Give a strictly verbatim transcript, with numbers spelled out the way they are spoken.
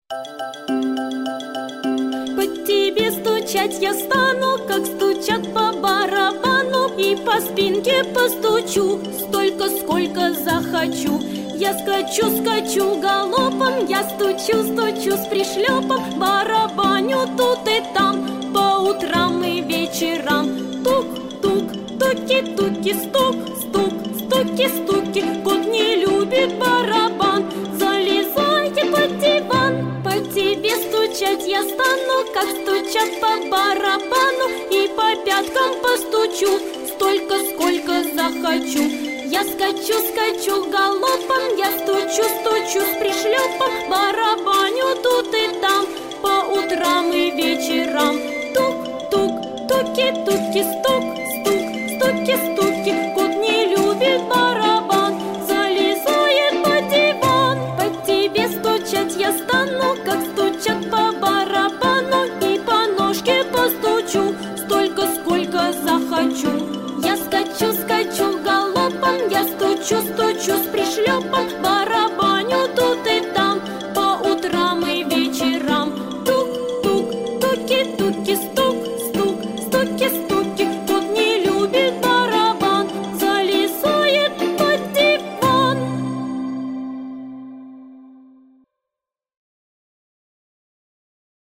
По тебе стучать я стану, как стучат по барабану, и по спинке постучу столько, сколько захочу. Я скачу, скачу галопом, я стучу, стучу с пришлепом, барабаню тут и там, по утрам и вечерам. Тук-тук, туки-туки, стук, стук, стуки-стуки, кот не любит барабан. Залезайте под диван, по тебе стучать я стану, как стучат по барабану, и по пяткам постучу столько, сколько захочу. Я скачу, скачу галопом, я стучу, стучу с пришлепом, барабаню тут и там, по утрам и вечерам. Тук-тук, туки-туки, стук, стук, стуки-стуки, кот не любит барабан. Залезает под диван, по тебе стучать я стану, как стучат по барабану, и по ножке постучу столько, сколько захочу. Я скачу, скачу галопом, я стучу, стучу с пришлепом,